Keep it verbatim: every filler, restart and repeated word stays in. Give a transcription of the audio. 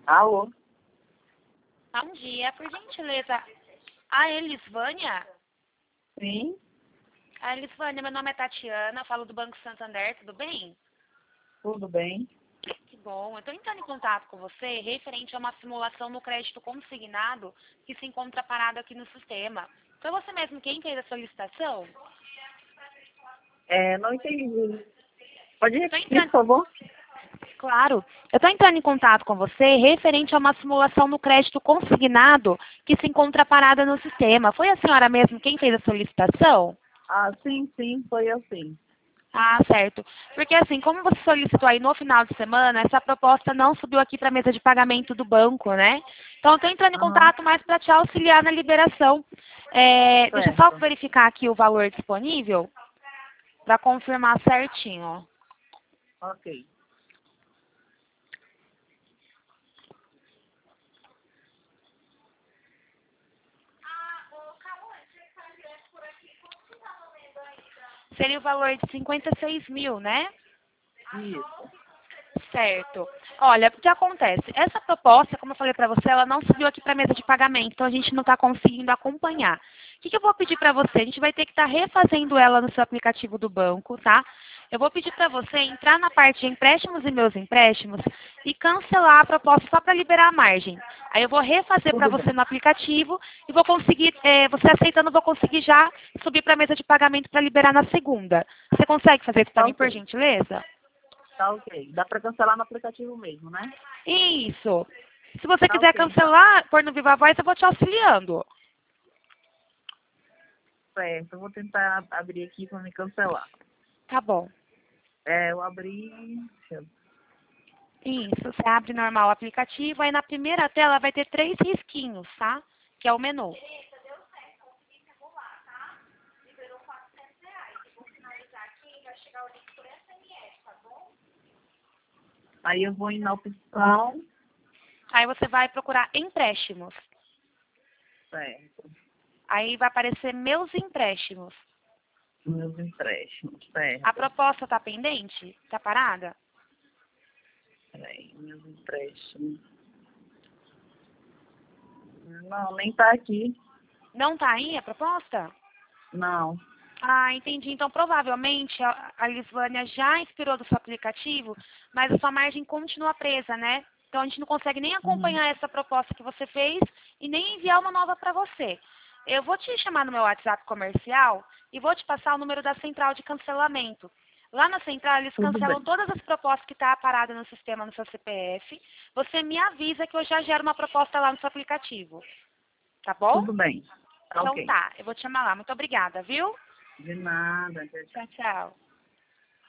Alô? Bom dia, por gentileza. A Elisvânia? Sim? A Elisvânia, meu nome é Tatiana, falo do Banco Santander, tudo bem? Tudo bem? Que bom. Eu estou entrando em contato com você referente a uma simulação no crédito consignado que se encontra parado aqui no sistema. Foi você mesmo quem fez a solicitação? É, não entendi. Pode Tô repetir, entrando... por favor? Claro. Eu estou entrando em contato com você referente a uma simulação no crédito consignado que se encontra parada no sistema. Foi a senhora mesmo quem fez a solicitação? Ah, sim, sim, foi eu sim. Ah, certo. Porque assim, como você solicitou aí no final de semana, essa proposta não subiu aqui para a mesa de pagamento do banco, né? Então, eu estou entrando em Aham, contato mais para te auxiliar na liberação. É, deixa eu só certo. verificar aqui o valor disponível para confirmar certinho. Ok. Seria o valor de cinquenta e seis mil, né? Isso. Certo. Olha, o que acontece? Essa proposta, como eu falei para você, ela não subiu aqui para a mesa de pagamento, então a gente não está conseguindo acompanhar. O que, que eu vou pedir para você? A gente vai ter que estar refazendo ela no seu aplicativo do banco, tá? Eu vou pedir para você entrar na parte de empréstimos e meus empréstimos e cancelar a proposta só para liberar a margem. Aí eu vou refazer para Tudo você bem. no aplicativo e vou conseguir, eh, você aceitando, eu vou conseguir já subir para a mesa de pagamento para liberar na segunda. Você consegue fazer isso para Tá mim, por ok. gentileza? Tá ok. Dá pra cancelar no aplicativo mesmo, né? Isso. Se você Tá quiser ok, então. cancelar, pôr no Viva Voz, eu vou te auxiliando. Certo. Eu vou tentar abrir aqui pra me cancelar. Tá bom. É, eu abri... Deixa eu... Isso. Você abre normal o aplicativo, aí na primeira tela vai ter três risquinhos, tá? Que é o menu. Aí eu vou ir na opção... Aí você vai procurar empréstimos. Certo. Aí vai aparecer meus empréstimos. Meus empréstimos, A certo. proposta tá pendente? Tá parada? Peraí, meus empréstimos. Não, nem tá aqui. Não tá aí a proposta? Não. Ah, entendi. Então, provavelmente, a a Lisvânia já inspirou do seu aplicativo, mas a sua margem continua presa, né? Então, a gente não consegue nem Uhum. acompanhar essa proposta que você fez e nem enviar uma nova para você. Eu vou te chamar no meu WhatsApp comercial e vou te passar o número da central de cancelamento. Lá na central, eles Tudo cancelam bem. todas as propostas que estão paradas no sistema no seu C P F. Você me avisa que eu já gero uma proposta lá no seu aplicativo. Tá bom? Tudo bem. Tá Então ok. tá, eu vou te chamar lá. Muito obrigada, viu? De nada. Tchau, tchau. Tchau, tchau.